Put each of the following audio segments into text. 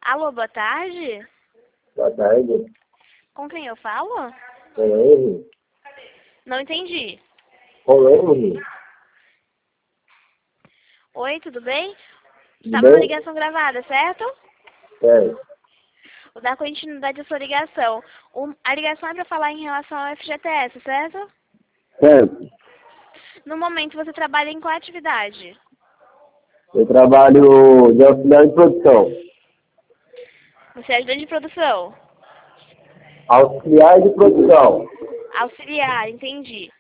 Alô, boa tarde. Boa tarde. Com quem eu falo? Com Henry. Não entendi. Com Henry. Oi, tudo bem? Tudo Estava na bem? ligação gravada, certo? Certo. Vou dar continuidade à sua ligação. A ligação é para falar em relação ao FGTS, certo? Certo. No momento você trabalha em qual atividade? Eu trabalho de auxiliar de produção. Você é ajudante de produção? Auxiliar de produção. Auxiliar, entendi.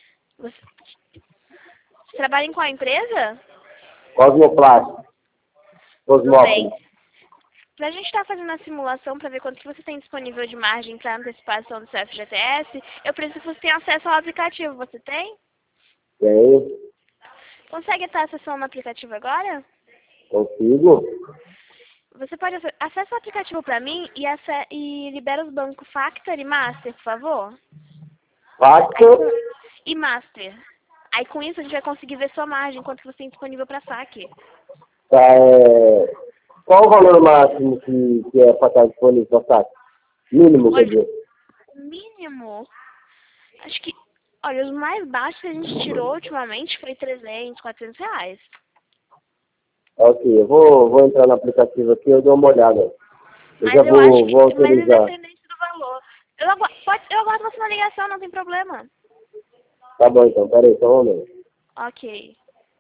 Você trabalha em qual empresa? Cosmoplast. Tudo bem. Cosmópolis. Pra gente estar fazendo a simulação para ver quanto que você tem disponível de margem para antecipação do seu FGTS, eu preciso que você tenha acesso ao aplicativo. Você tem? Tenho. Consegue estar acessando o aplicativo agora? Consigo. Você pode acessar o aplicativo para mim e libera os bancos Factor e Master, por favor? Facto. E Master. Aí com isso a gente vai conseguir ver sua margem, quanto que você tem disponível para saque. Tá, qual o valor máximo que é para estar disponível para saque? Mínimo, quer Olha, dizer. o mínimo, acho que, olha, os mais baixos que a gente tirou ultimamente foi 300, 400 reais. Ok, eu vou entrar no aplicativo aqui e eu dou uma olhada. Eu já Mas eu acho vou que, mas autorizar. independente do valor, eu aguardo você na ligação, não tem problema. Tá bom então, peraí, só um momento. Ok.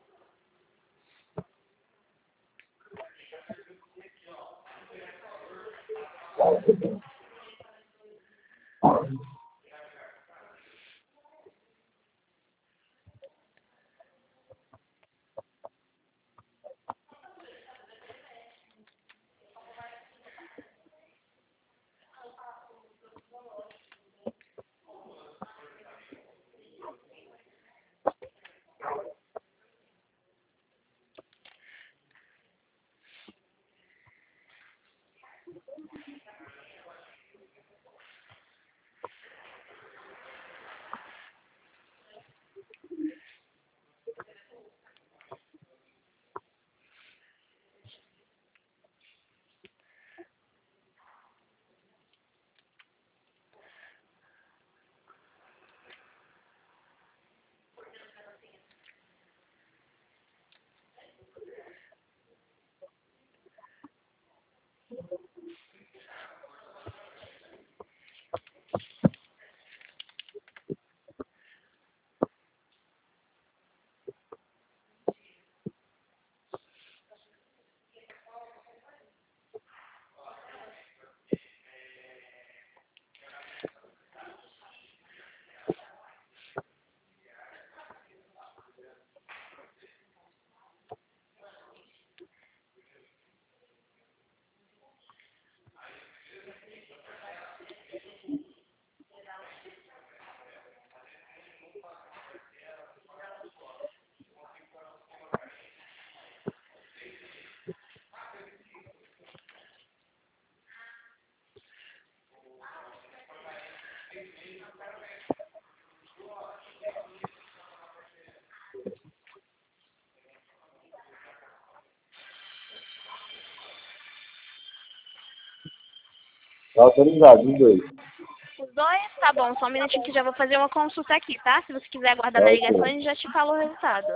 Tá autorizado, os dois. Os dois? Tá bom, só um minutinho que já vou fazer uma consulta aqui, tá? Se você quiser aguardar Tá na ligação, a ok. gente já te fala o resultado.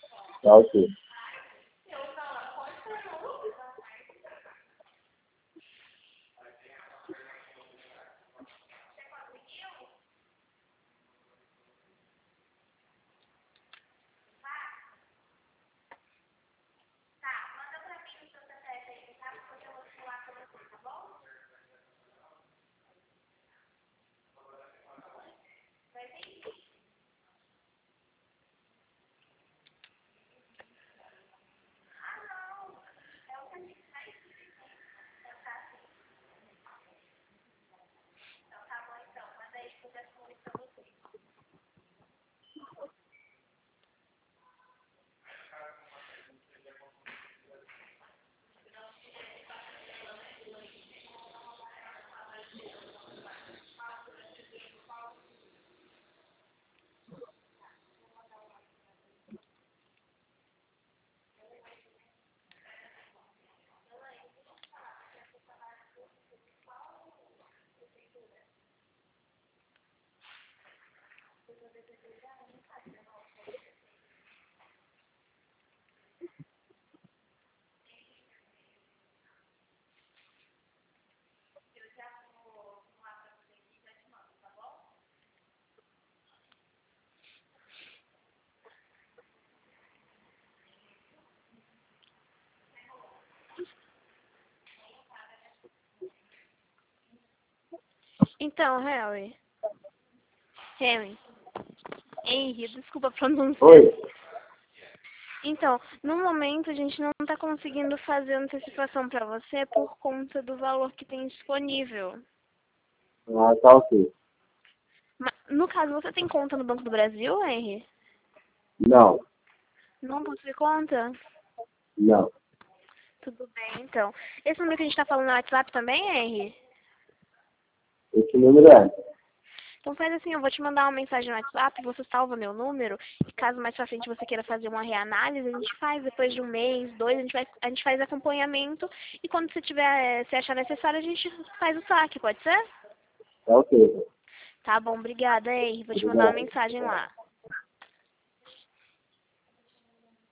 Tá ok. Então, Henry, desculpa a pronúncia. Oi. Então, no momento a gente não está conseguindo fazer antecipação para você por conta do valor que tem disponível. Ah, tá ok. No caso, você tem conta no Banco do Brasil, Henry? Não, Não possui conta? não. Tudo bem, então. Esse número que a gente está falando no WhatsApp também, Henry? Esse número é. Então faz assim, eu vou te mandar uma mensagem no WhatsApp, você salva meu número, e caso mais pra frente você queira fazer uma reanálise, a gente faz depois de um mês, dois, a gente faz acompanhamento, e quando você tiver, se achar necessário, a gente faz o saque, pode ser? Tá ok. Tá bom, obrigada, Henry. Vou te mandar uma Obrigado. mensagem lá.